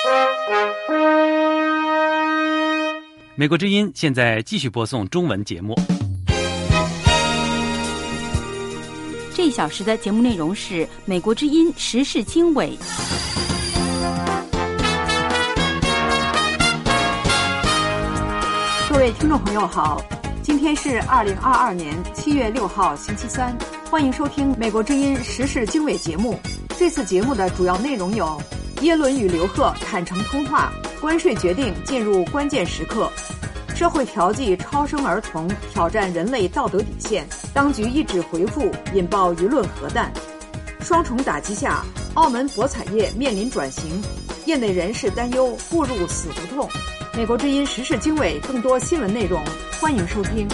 美国之音现在继续播送中文节目。 这一小时的节目内容是美国之音时事经纬。 各位听众朋友好，今天是2022年7月6号星期三，欢迎收听美国之音时事经纬节目。这次节目的主要内容有：耶伦与刘鹤坦诚通话，关税决定进入关键时刻；社会调剂超生儿童挑战人类道德底线，当局一纸回复引爆舆论核弹；双重打击下，澳门博彩业面临转型，业内人士担忧步入死胡同。美国之音时事经纬更多新闻内容，欢迎收听。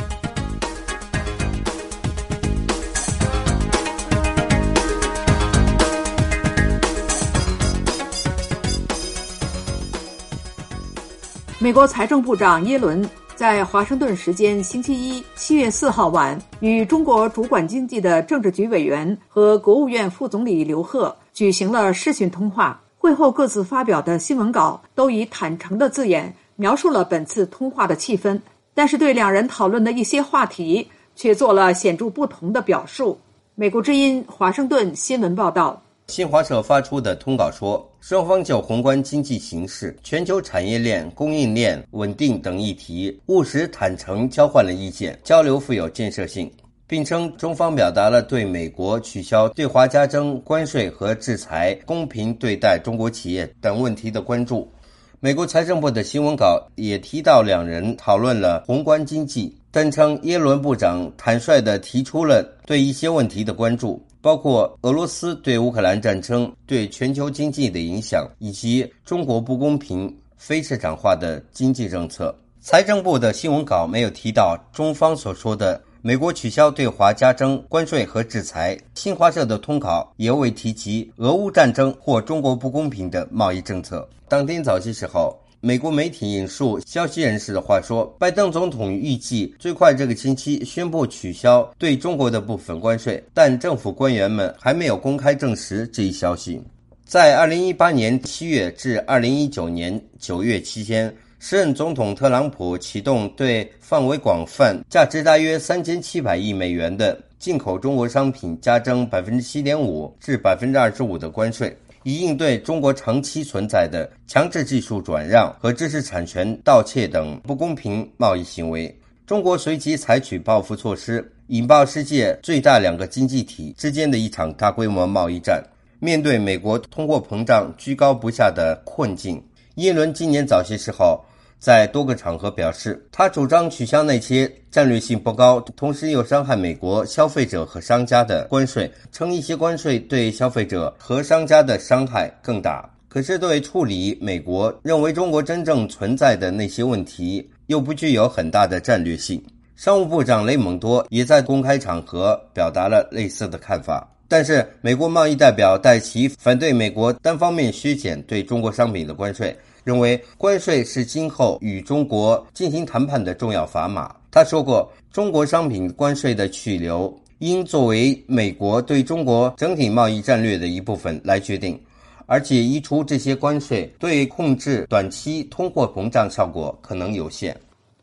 美国财政部长耶伦在华盛顿时间星期一7月4号晚与中国主管经济的政治局委员和国务院副总理刘鹤举行了视讯通话。会后各自发表的新闻稿都以坦诚的字眼描述了本次通话的气氛，但是对两人讨论的一些话题却做了显著不同的表述。美国之音华盛顿新闻报道， 新华社发出的通稿说，双方就宏观经济形势、全球产业链、供应链稳定等议题务实坦诚交换了意见，交流富有建设性，并称中方表达了对美国取消对华加征关税和制裁、公平对待中国企业等问题的关注。美国财政部的新闻稿也提到两人讨论了宏观经济，但称耶伦部长坦率地提出了对一些问题的关注，包括俄罗斯对乌克兰战争对全球经济的影响，以及中国不公平、非市场化的经济政策。财政部的新闻稿没有提到中方所说的美国取消对华加征关税和制裁，新华社的通稿也未提及俄乌战争或中国不公平的贸易政策。当天早些时候，美国媒体引述消息人士的话说，拜登总统预计最快这个星期宣布取消对中国的部分关税，但政府官员们还没有公开证实这一消息。在2018年7月至2019年9月期间，时任总统特朗普启动对范围广泛、价值大约3700亿美元的进口中国商品加征 7.5% 至 25% 的关税，以应对中国长期存在的强制技术转让和知识产权盗窃等不公平贸易行为。中国随即采取报复措施，引爆世界最大两个经济体之间的一场大规模贸易战。面对美国通货膨胀居高不下的困境，耶伦今年早些时候在多个场合表示，他主张取消那些战略性不高，同时又伤害美国消费者和商家的关税，称一些关税对消费者和商家的伤害更大。可是对处理美国认为中国真正存在的那些问题，又不具有很大的战略性。商务部长雷蒙多也在公开场合表达了类似的看法。但是美国贸易代表戴奇反对美国单方面削减对中国商品的关税，认为关税是今后与中国进行谈判的重要砝码。他说过，中国商品关税的去留应作为美国对中国整体贸易战略的一部分来决定，而且移除这些关税对控制短期通货膨胀效果可能有限。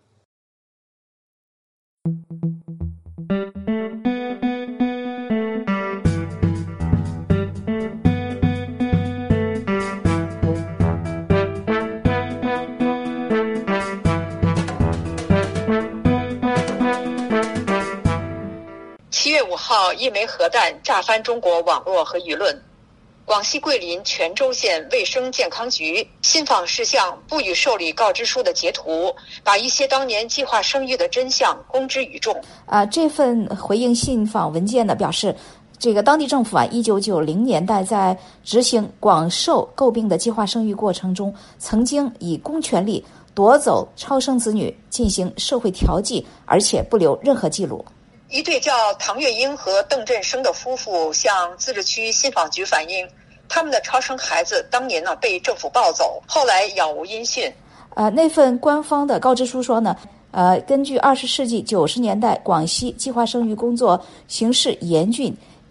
7月5号，一枚核弹炸翻中国网络和舆论。广西桂林全州县卫生健康局信访事项不予受理告知书的截图，把一些当年计划生育的真相公之于众。 这份回应信访文件呢，表示这个当地政府1990年代在执行广受诟病的计划生育过程中，曾经以公权力夺走超生子女进行社会调剂，而且不留任何记录。 一对叫唐月英和邓振生的夫妇向自治区信访局反映，他们的超生孩子当年被政府抱走，后来杳无音讯。 那份官方的告知书说呢，根据20世纪90年代广西计划生育工作形势严峻，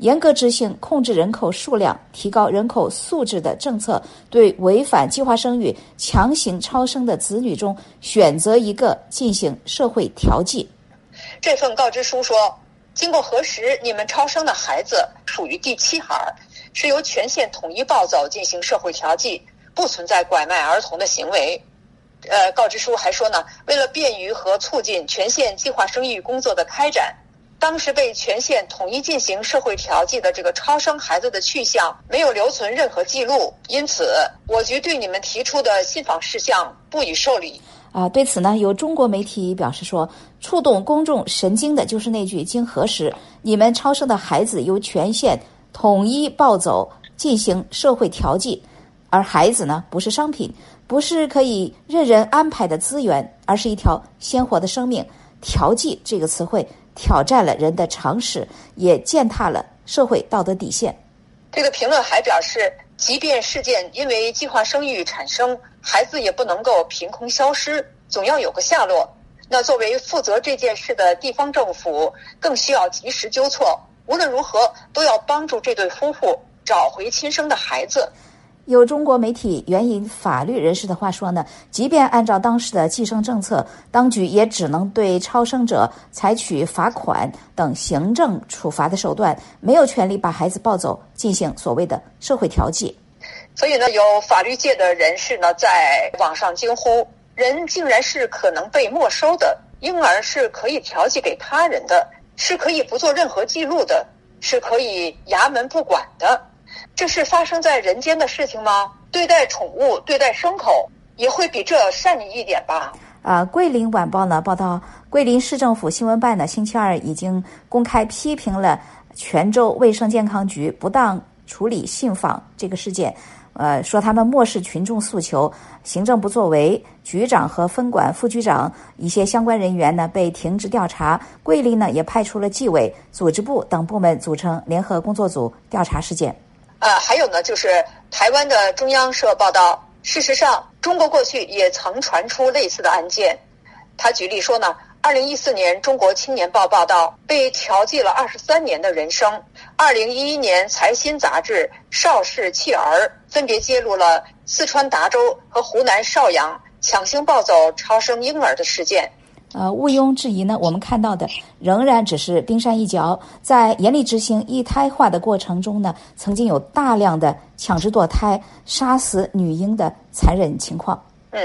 严格执行控制人口数量、提高人口素质的政策，对违反计划生育、强行超生的子女中选择一个进行社会调剂。 这份告知书说，经过核实，你们超生的孩子属于第7孩，是由全县统一抱走进行社会调剂，不存在拐卖儿童的行为。告知书还说呢，为了便于和促进全县计划生育工作的开展，当时被全县统一进行社会调剂的这个超生孩子的去向没有留存任何记录，因此我局对你们提出的信访事项不予受理。 对此呢，有中国媒体表示说，触动公众神经的就是那句经核实，你们超生的孩子由全县统一抱走进行社会调剂，而孩子呢，不是商品，不是可以任人安排的资源，而是一条鲜活的生命。调剂这个词汇挑战了人的常识，也践踏了社会道德底线。 这个评论还表示，即便事件因为计划生育产生，孩子也不能够凭空消失，总要有个下落。那作为负责这件事的地方政府，更需要及时纠错，无论如何都要帮助这对夫妇找回亲生的孩子。 有中国媒体援引法律人士的话说呢，即便按照当时的计生政策，当局也只能对超生者采取罚款等行政处罚的手段，没有权利把孩子抱走进行所谓的社会调剂。 所以呢，有法律界的人士呢在网上惊呼，人竟然是可能被没收的，婴儿是可以调剂给他人的，是可以不做任何记录的，是可以衙门不管的。这是发生在人间的事情吗？对待宠物、对待牲口也会比这善意一点吧。 桂林晚报呢报道，桂林市政府新闻办呢星期二已经公开批评了泉州卫生健康局不当处理信访这个事件，说他们漠视群众诉求，行政不作为，局长和分管副局长一些相关人员呢被停职调查。桂林呢也派出了纪委、组织部等部门组成联合工作组调查事件。 还有呢，就是台湾的中央社报道，事实上，中国过去也曾传出类似的案件。他举例说呢，2014年中国青年报报道，被调剂了23年的人生。2011年财新杂志邵氏弃儿分别揭露了四川达州和湖南邵阳强行抱走超生婴儿的事件。 毋庸置疑呢，我们看到的仍然只是冰山一角。在严厉执行一胎化的过程中呢，曾经有大量的强制堕胎、杀死女婴的残忍情况。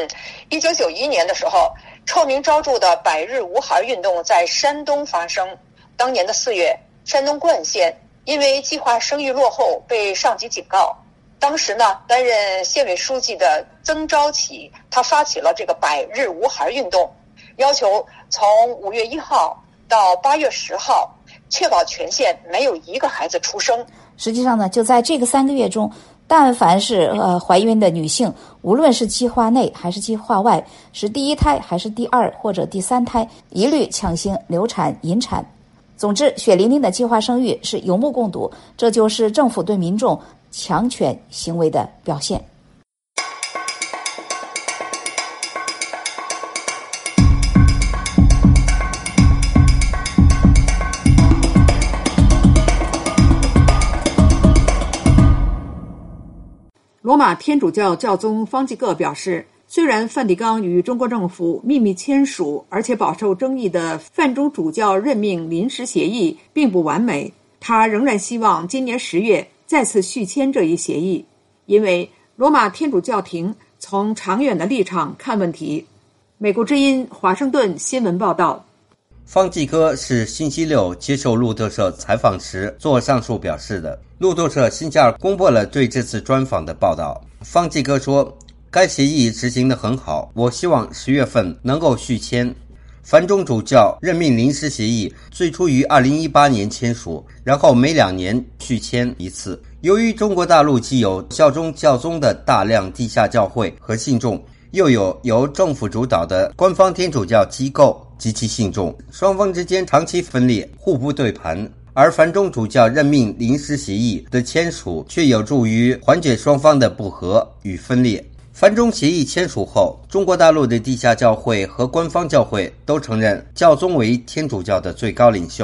1991年的时候，臭名昭著的百日无孩运动在山东发生。当年的4月，山东冠县因为计划生育落后被上级警告。当时呢，担任县委书记的曾昭启，他发起了这个百日无孩运动，要求从5月1号到8月10号，确保全县没有一个孩子出生。 实际上呢，就在这个3个月中，但凡是怀孕的女性，无论是计划内还是计划外，是第1胎还是第2或者第3胎，一律强行流产引产。总之，血淋淋的计划生育是有目共睹，这就是政府对民众强权行为的表现。 罗马天主教教宗方济各表示，虽然梵蒂冈与中国政府秘密签署而且饱受争议的梵中主教任命临时协议并不完美，他仍然希望今年10月再次续签这一协议，因为罗马天主教廷从长远的立场看问题。美国之音华盛顿新闻报道。 方济各是星期六接受路透社采访时做上述表示的。路透社星期二公布了对这次专访的报道。方济各说，该协议执行得很好，我希望10月份能够续签。梵中主教任命临时协议最初于2018年签署，然后每2年续签一次。由于中国大陆既有效忠教宗的大量地下教会和信众，又有由政府主导的官方天主教机构及其信众，双方之间长期分裂，互不对盘。而梵中主教任命临时协议的签署却有助于缓解双方的不和与分裂。梵中协议签署后，中国大陆的地下教会和官方教会都承认教宗为天主教的最高领袖，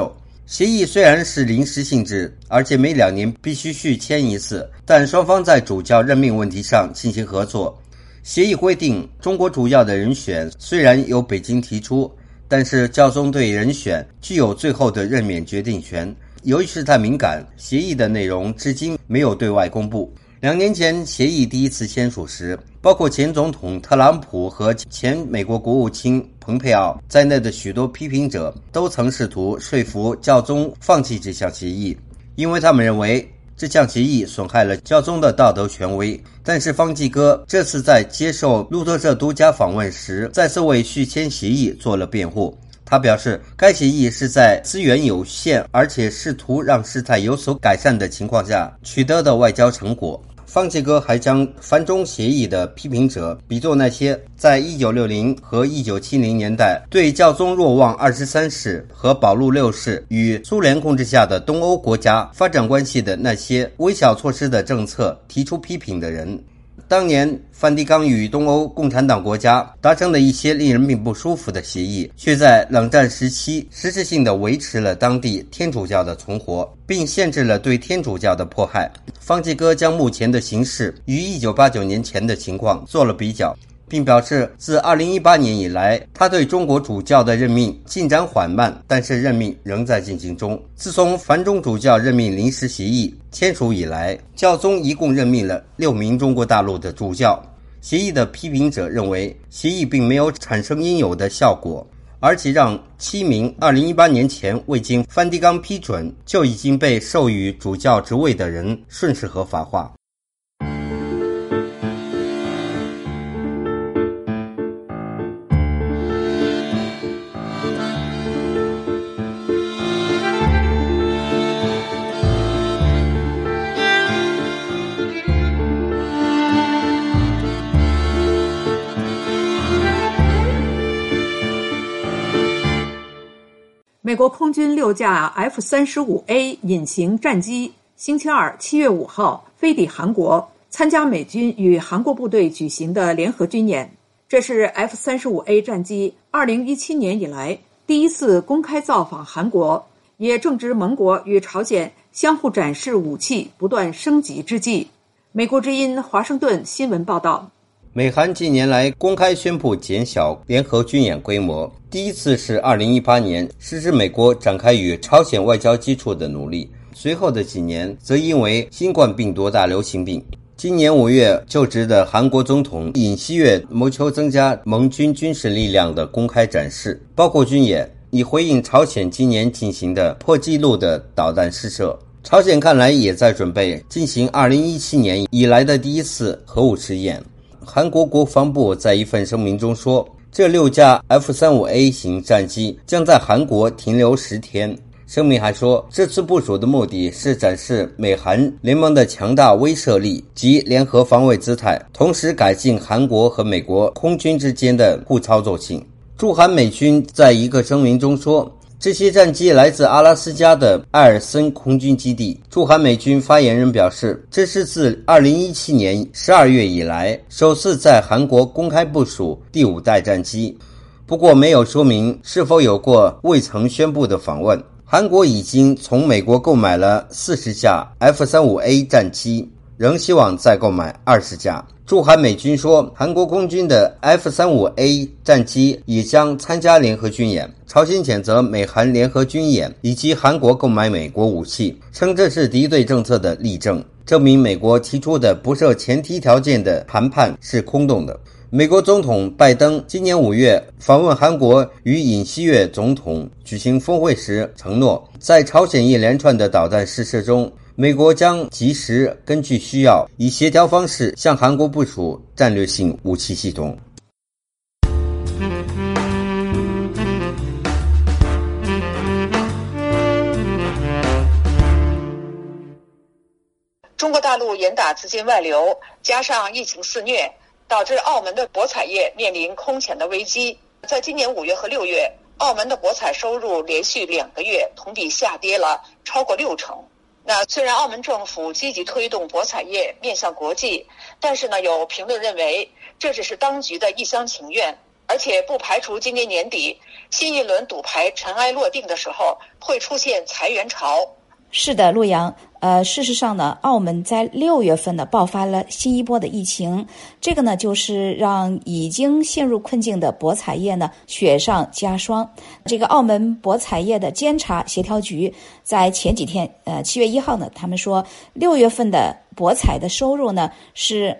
协议虽然是临时性质，而且每2年必须续签一次，但双方在主教任命问题上进行合作。协议规定，中国主教的人选虽然由北京提出，但是教宗对人选具有最后的任免决定权。由于事态敏感，协议的内容至今没有对外公布。2年前协议第一次签署时，包括前总统特朗普和前美国国务卿蓬佩奥在内的许多批评者都曾试图说服教宗放弃这项协议，因为他们认为这项协议损害了教宗的道德权威。但是方济各这次在接受路透社独家访问时，再次为续签协议做了辩护。他表示，该协议是在资源有限而且试图让事态有所改善的情况下取得的外交成果。方济各还将反中协议的批评者比作那些在1960和1970年代对教宗若望23世和保禄6世与苏联控制下的东欧国家发展关系的那些微小措施的政策提出批评的人。当年梵蒂冈与东欧共产党国家达成的一些令人并不舒服的协议，却在冷战时期实质性地维持了当地天主教的存活，并限制了对天主教的迫害。方济各将目前的形势与1989年前的情况做了比较，并表示自2018年以来，他对中国主教的任命进展缓慢，但是任命仍在进行中。自从反中主教任命临时协议签署以来，教宗一共任命了6名中国大陆的主教。协议的批评者认为，协议并没有产生应有的效果，而且让7名2018年前未经梵蒂冈批准就已经被授予主教职位的人顺势合法化。 美国空军6架 F-35A 隐形战机星期二7月5号飞抵韩国，参加美军与韩国部队举行的联合军演。这是 F-35A 战机2017年以来第一次公开造访韩国，也正值盟国与朝鲜相互展示武器不断升级之际。美国之音华盛顿新闻报道， 美韩近年来公开宣布减小联合军演规模，第一次是2018年，是指美国展开与朝鲜外交基础的努力。随后的几年则因为新冠病毒大流行病。今年5月就职的韩国总统尹锡悦谋求增加盟军军事力量的公开展示，包括军演，以回应朝鲜今年进行的破纪录的导弹试射。朝鲜看来也在准备进行2017年以来的第一次核武试验。韩国国防部在一份声明中说，这6架 F-35A 型战机将在韩国停留10天。声明还说，这次部署的目的是展示美韩联盟的强大威慑力及联合防卫姿态，同时改进韩国和美国空军之间的互操作性。驻韩美军在一个声明中说，这些战机来自阿拉斯加的艾尔森空军基地。驻韩美军发言人表示，这是自2017年12月以来首次在韩国公开部署第5代战机，不过没有说明是否有过未曾宣布的访问。韩国已经从美国购买了40架 F-35A 战机，仍希望再购买20架。驻韩美军说，韩国空军的 F-35A 战机也将参加联合军演。朝鲜谴责美韩联合军演以及韩国购买美国武器，称这是敌对政策的例证，证明美国提出的不设前提条件的谈判是空洞的。美国总统拜登今年5月访问韩国，与尹锡悦总统举行峰会时承诺，在朝鲜一连串的导弹试射中，美国将及时根据需要，以协调方式向韩国部署战略性武器系统。 中国大陆严打资金外流，加上疫情肆虐，导致澳门的博彩业面临空前的危机。在今年5月和6月，澳门的博彩收入连续2个月同比下跌了超过60%。那虽然澳门政府积极推动博彩业面向国际，但是呢，有评论认为这只是当局的一厢情愿，而而且不排除今年年底新一轮赌牌尘埃落定的时候会出现裁员潮。 是的，陆阳，事实上呢，澳门在6月份呢爆发了新一波的疫情，这个呢就是让已经陷入困境的博彩业呢雪上加霜。这个澳门博彩业的监察协调局在前几天，7月1号呢，他们说6月份的博彩的收入呢是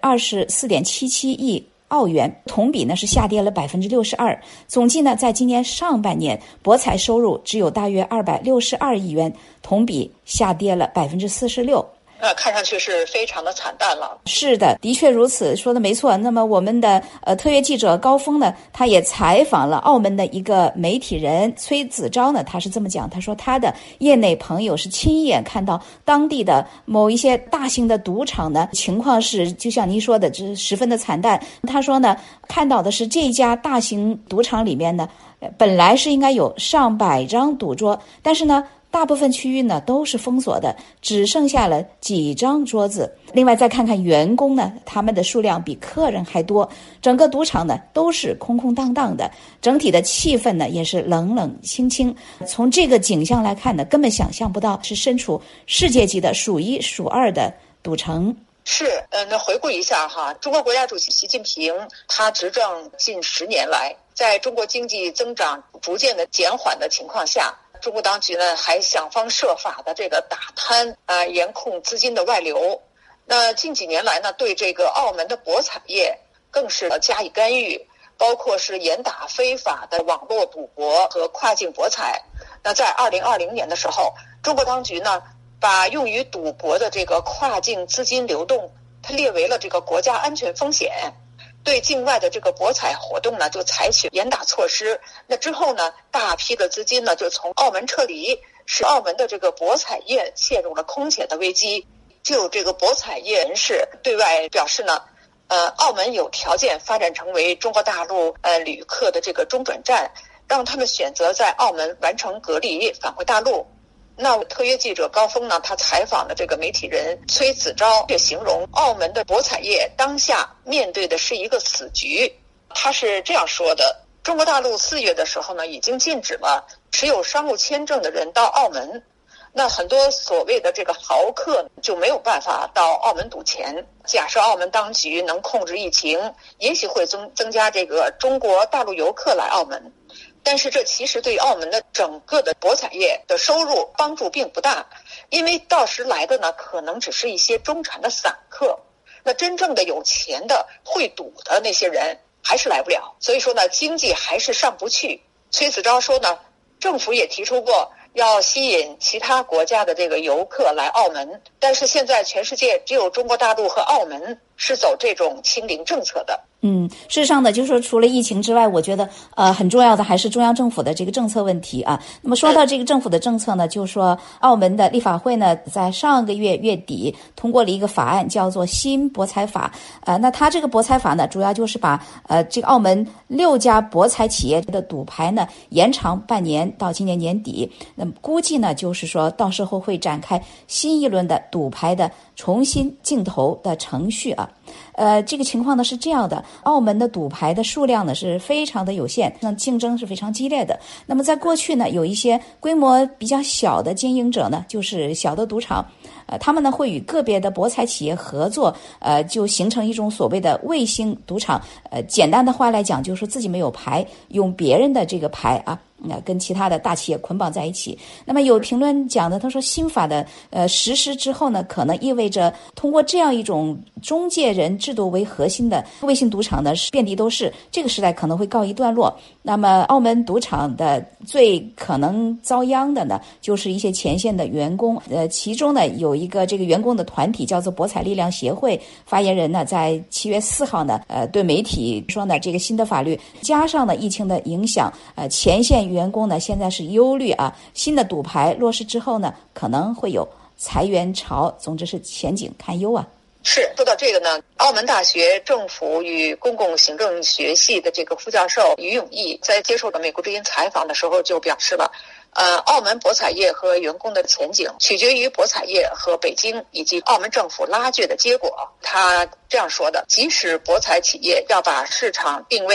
24.77亿澳元，同比呢是下跌了62%。总计呢，在今年上半年，博彩收入只有大约262亿元，同比下跌了46%。 看上去是非常的惨淡了。 是的，的确如此，说的没错。那么我们的特约记者高峰呢，他也采访了澳门的一个媒体人崔子昭呢，他是这么讲，他说他的业内朋友是亲眼看到当地的某一些大型的赌场呢，情况是就像您说的，这十分的惨淡。他说呢，看到的是这家大型赌场里面呢，本来是应该有上百张赌桌，但是呢，大部分区域呢都是封锁的，只剩下了几张桌子。另外再看看员工呢，他们的数量比客人还多，整个赌场呢都是空空荡荡的，整体的气氛呢也是冷冷清清。从这个景象来看呢，根本想象不到是身处世界级的数1数2的赌城。 是，那回顾一下哈，中国国家主席习近平他执政近10年来，在中国经济增长逐渐的减缓的情况下，中国当局呢还想方设法的这个打贪严控资金的外流。那近几年来呢，对这个澳门的博彩业更是加以干预，包括是严打非法的网络赌博和跨境博彩。那在2020年的时候，中国当局呢把用于赌博的这个跨境资金流动，它列为了这个国家安全风险。对境外的这个博彩活动呢，就采取严打措施。那之后呢，大批的资金呢就从澳门撤离，使澳门的这个博彩业陷入了空前的危机。就有这个博彩业人士对外表示呢，澳门有条件发展成为中国大陆旅客的这个中转站，让他们选择在澳门完成隔离返回大陆。那特约记者高峰呢，他采访了这个媒体人崔子昭，却形容澳门的博彩业当下面对的是一个死局。他是这样说的：中国大陆4月的时候呢，已经禁止了持有商务签证的人到澳门，那很多所谓的这个豪客就没有办法到澳门赌钱。假设澳门当局能控制疫情，也许会增加这个中国大陆游客来澳门。但是这其实对澳门的整个的博彩业的收入帮助并不大，因为到时来的呢，可能只是一些中产的散客，那真正的有钱的会赌的那些人还是来不了，所以说呢，经济还是上不去。崔子昭说呢，政府也提出过要吸引其他国家的这个游客来澳门，但是现在全世界只有中国大陆和澳门是走这种清零政策的。 事实上呢，就是说除了疫情之外，我觉得很重要的还是中央政府的这个政策问题啊。那么说到这个政府的政策呢，就是说澳门的立法会呢，在上个月月底通过了一个法案，叫做新博彩法。那它这个博彩法呢，主要就是把这个澳门6家博彩企业的赌牌呢延长半年到今年年底。那么估计呢，就是说到时候会展开新一轮的赌牌的重新竞投的程序啊。这个情况呢是这样的，澳门的赌牌的数量呢是非常的有限，那竞争是非常激烈的。那么在过去呢，有一些规模比较小的经营者呢，就是小的赌场，他们呢会与个别的博彩企业合作，就形成一种所谓的卫星赌场。简单的话来讲，就是说自己没有牌，用别人的这个牌啊，跟其他的大企业捆绑在一起。那么有评论讲的，他说新法的实施之后呢，可能意味着通过这样一种中介人制度为核心的卫星赌场呢遍地都是，这个时代可能会告一段落。那么澳门赌场的最可能遭殃的呢，就是一些前线的员工。其中呢有一个这个员工的团体叫做博彩力量协会，发言人呢在7月4号呢对媒体说呢，这个新的法律加上了疫情的影响，前线员工呢现在是忧虑啊，新的赌牌落实之后呢，可能会有裁员潮，总之是前景堪忧啊。 是，说到这个呢，澳门大学政府与公共行政学系的这个副教授于永义在接受了美国之音采访的时候就表示了，澳门博彩业和员工的前景取决于博彩业和北京以及澳门政府拉锯的结果。他这样说的：即使博彩企业要把市场定位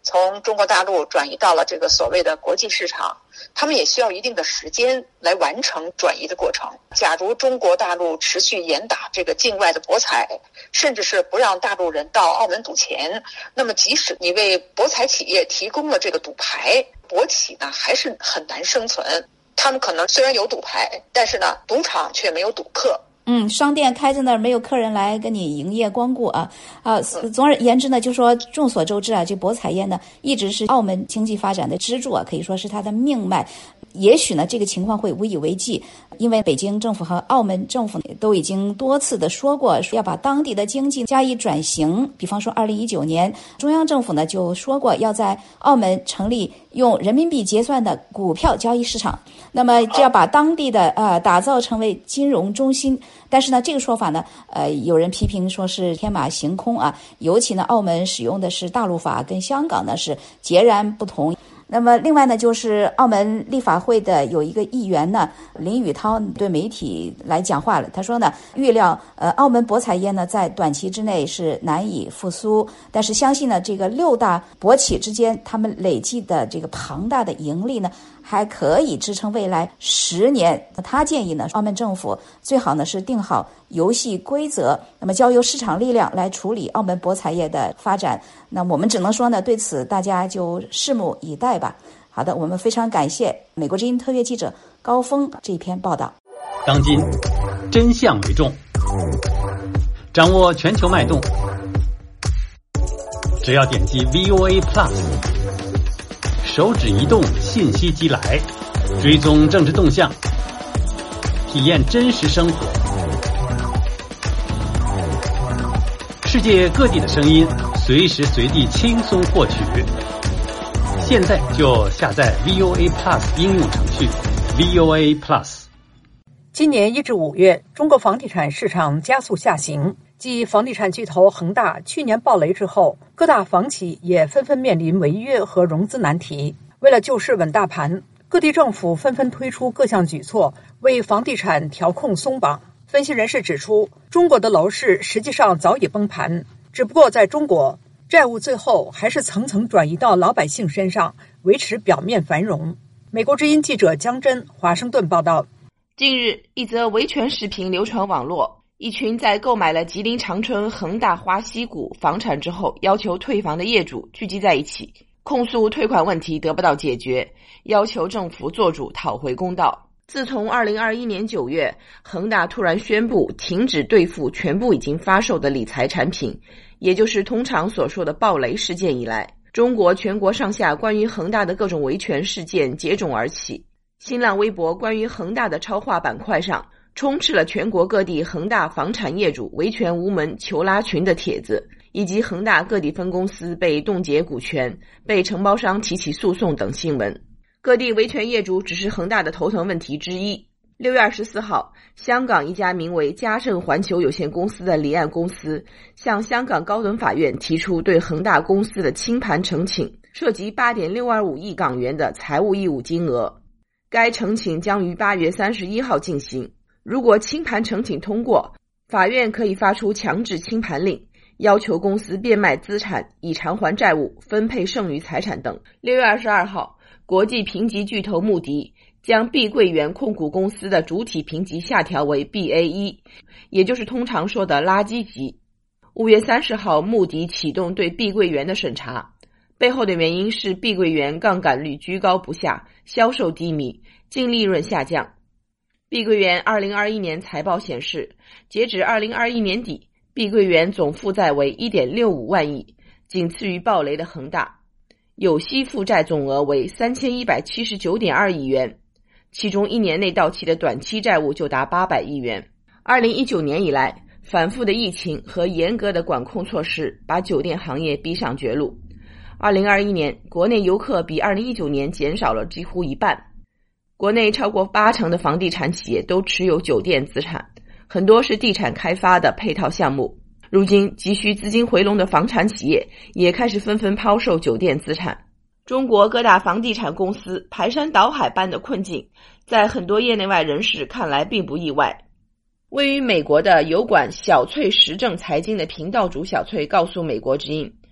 从中国大陆转移到了这个所谓的国际市场，他们也需要一定的时间来完成转移的过程。假如中国大陆持续严打这个境外的博彩，甚至是不让大陆人到澳门赌钱，那么即使你为博彩企业提供了这个赌牌，博企呢还是很难生存。他们可能虽然有赌牌，但是呢赌场却没有赌客。 商店开在那儿，没有客人来跟你营业光顾啊。总而言之呢，就说众所周知啊，这博彩业呢一直是澳门经济发展的支柱啊，可以说是它的命脉。也许呢，这个情况会无以为继，因为北京政府和澳门政府都已经多次的说过，要把当地的经济加以转型。比方说2019年，中央政府呢就说过要在澳门成立用人民币结算的股票交易市场，那么这要把当地的打造成为金融中心。但是呢，这个说法呢，有人批评说是天马行空啊，尤其呢，澳门使用的是大陆法，跟香港呢是截然不同。那么另外呢，就是澳门立法会的有一个议员呢，林宇涛对媒体来讲话了。他说呢，预料澳门博彩业呢在短期之内是难以复苏，但是相信呢，这个6大博企之间他们累计的这个庞大的盈利呢，还可以支撑未来10年。他建议呢，澳门政府最好呢是定好游戏规则，那么交由市场力量来处理澳门博彩业的发展。那我们只能说呢，对此大家就拭目以待吧。好的，我们非常感谢美国之音特约记者高峰这一篇报道。 当今真相为重，掌握全球脉动，只要点击 VOA Plus， 手指移动，信息即来，追踪政治动向，体验真实生活。世界各地的声音，随时随地轻松获取。现在就下载 VOA Plus 应用程序 VOA Plus。 今年1至5月，中国房地产市场加速下行。继房地产巨头恒大去年暴雷之后，各大房企也纷纷面临违约和融资难题。为了救市稳大盘，各地政府纷纷推出各项举措，为房地产调控松绑。分析人士指出，中国的楼市实际上早已崩盘，只不过在中国，债务最后还是层层转移到老百姓身上，维持表面繁荣。美国之音记者江真华盛顿报道。 近日，一则维权视频流传网络，一群在购买了吉林长春恒大华西谷房产之后要求退房的业主聚集在一起，控诉退款问题得不到解决，要求政府做主讨回公道。自从2021年9月，恒大突然宣布停止兑付全部已经发售的理财产品，也就是通常所说的暴雷事件以来，中国全国上下关于恒大的各种维权事件接踵而起。新浪微博关于恒大的超话板块上充斥了全国各地恒大房产业主维权无门求拉群的帖子，以及恒大各地分公司被冻结股权、被承包商提起诉讼等新闻。各地维权业主只是恒大的头疼问题之一。6月24号，香港一家名为嘉盛环球有限公司的离岸公司向香港高等法院提出对恒大公司的清盘呈请，涉及 8.625 亿港元的财务义务金额。该呈请将于8月31号进行。如果清盘呈请通过，法院可以发出强制清盘令，要求公司变卖资产以偿还债务、分配剩余财产等。6月22号，国际评级巨头穆迪将碧桂园控股公司的主体评级下调为 BA1， 也就是通常说的垃圾级。5月30号，穆迪启动对碧桂园的审查，背后的原因是碧桂园杠杆率居高不下，销售低迷，净利润下降。碧桂园2021年财报显示，截止2021年底，碧桂园总负债为 1.65 万亿，仅次于暴雷的恒大。有息负债总额为 3179.2 亿元，其中1年内到期的短期债务就达800亿元。2019年以来，反复的疫情和严格的管控措施把酒店行业逼上绝路。2021年，国内游客比2019年减少了几乎一半。国内超过80%的房地产企业都持有酒店资产，很多是地产开发的配套项目。如今急需资金回笼的房产企业也开始纷纷抛售酒店资产。中国各大房地产公司排山倒海般的困境，在很多业内外人士看来并不意外。位于美国的油管小翠时政财经的频道主小翠告诉美国之音，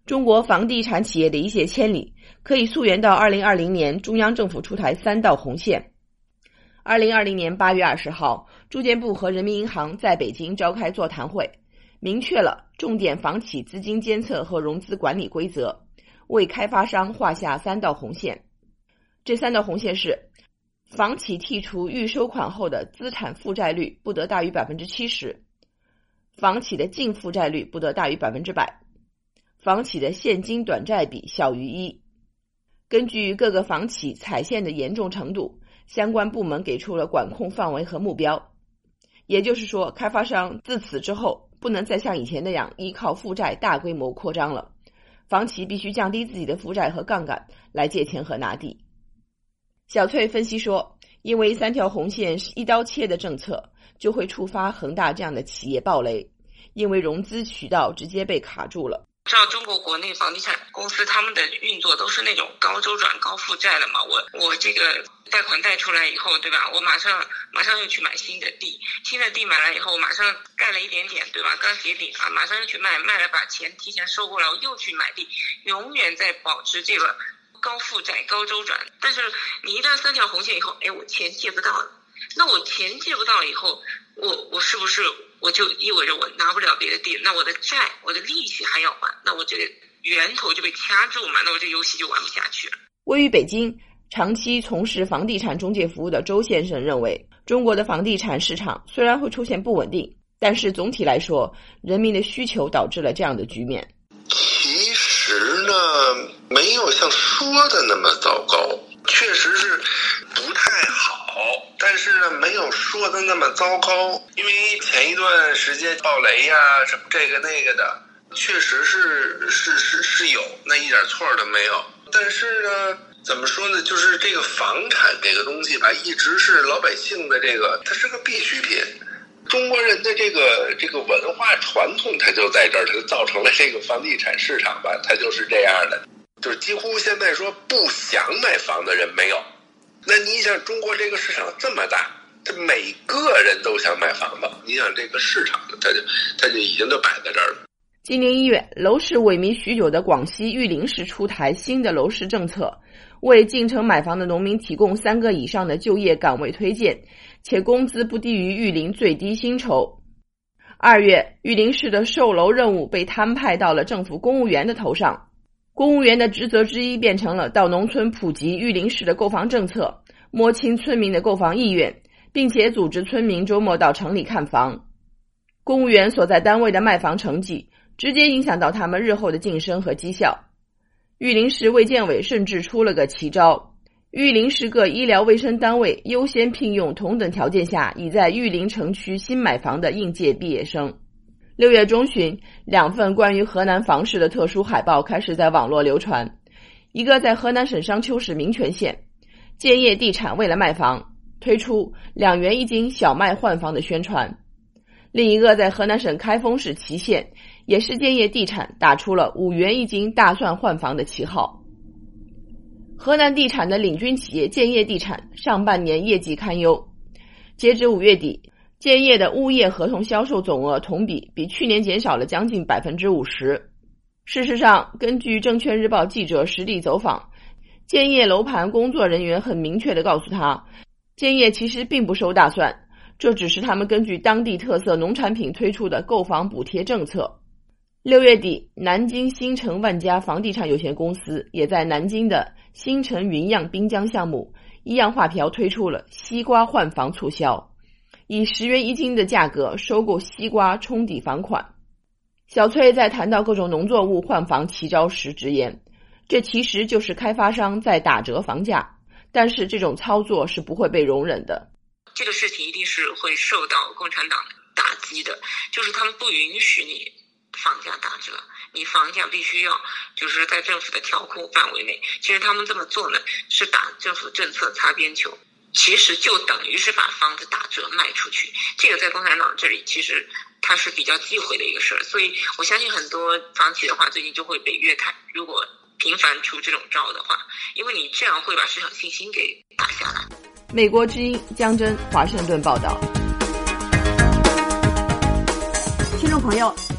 中国房地产企业的一泻千里，可以溯源到2020年中央政府出台3道红线。2020年8月20号，住建部和人民银行在北京召开座谈会，明确了重点房企资金监测和融资管理规则，为开发商画下3道红线。这3道红线是：房企剔除预收款后的资产负债率不得大于 70%， 房企的净负债率不得大于 100%， 房企的现金短债比小于1。根据各个房企踩线的严重程度，相关部门给出了管控范围和目标。也就是说，开发商自此之后不能再像以前那样依靠负债大规模扩张了，房企必须降低自己的负债和杠杆来借钱和拿地。小翠分析说，因为3条红线是一刀切的政策，就会触发恒大这样的企业暴雷，因为融资渠道直接被卡住了。 知道中国国内房地产公司他们的运作都是那种高周转高负债的嘛，我这个贷款贷出来以后，对吧，我马上又去买新的地买来以后，我马上盖了一点点，对吧，刚结顶啊，马上又去卖了，把钱提前收过来，我又去买地，永远在保持这个高负债高周转。但是你一旦3条红线以后，我钱借不到了，那我钱借不到以后，我是不是我就意味着我拿不了别的地，那我的债我的利息还要还，那我这个源头就被掐住嘛，那我这游戏就玩不下去了。 位于北京长期从事房地产中介服务的周先生认为，中国的房地产市场虽然会出现不稳定，但是总体来说，人民的需求导致了这样的局面。 其实呢，没有像说的那么糟糕，确实是不太好，但是呢，没有说的那么糟糕。因为前一段时间暴雷呀，什么这个那个的，确实是有，那一点错都没有。但是呢，怎么说呢？就是这个房产这个东西吧，一直是老百姓的这个，它是个必需品。中国人的这个文化传统，它就在这儿，它就造成了这个房地产市场吧，它就是这样的。就是几乎现在说不想买房的人没有。那你想中国这个市场这么大，它每个人都想买房子，你想这个市场它就已经都摆在这儿了。 今年1月，楼市萎靡许久的广西玉林市出台新的楼市政策，为进城买房的农民提供3个以上的就业岗位推荐，且工资不低于玉林最低薪酬。2月，玉林市的售楼任务被摊派到了政府公务员的头上，公务员的职责之一变成了到农村普及玉林市的购房政策，摸清村民的购房意愿，并且组织村民周末到城里看房。公务员所在单位的卖房成绩直接影响到他们日后的晋升和绩效。玉林市卫健委甚至出了个奇招，玉林市各医疗卫生单位优先聘用同等条件下已在玉林城区新买房的应届毕业生。6月中旬，2份关于河南房市的特殊海报开始在网络流传，一个在河南省商丘市民权县，建业地产为了卖房推出2元1斤小麦换房的宣传，另一个在河南省开封市淇县，也是建业地产打出了5元1斤大蒜换房的旗号。河南地产的领军企业建业地产上半年业绩堪忧，截至5月底，建业的物业合同销售总额同比去年减少了将近 50%。 事实上，根据证券日报记者实地走访，建业楼盘工作人员很明确地告诉他，建业其实并不收大蒜，这只是他们根据当地特色农产品推出的购房补贴政策。6月底，南京新城万家房地产有限公司也在南京的新城云漾滨江项目一样画瓢推出了西瓜换房促销，以10元1斤的价格收购西瓜冲抵房款。小翠在谈到各种农作物换房奇招时直言，这其实就是开发商在打折房价，但是这种操作是不会被容忍的。 这个事情一定是会受到共产党打击的，就是他们不允许你房价打折，你房价必须要就是在政府的调控范围内。其实他们这么做呢，是打政府政策擦边球，其实就等于是把房子打折卖出去。这个在共产党这里其实它是比较忌讳的一个事儿，所以我相信很多房企的话最近就会被约谈，如果频繁出这种招的话，因为你这样会把市场信心给打下来。 美国之音江真华盛顿报道。 听众朋友，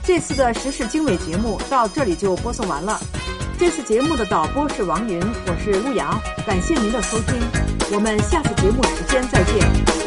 这次的时事经纬节目到这里就播送完了。这次节目的导播是王云，我是陆阳，感谢您的收听，我们下次节目时间再见。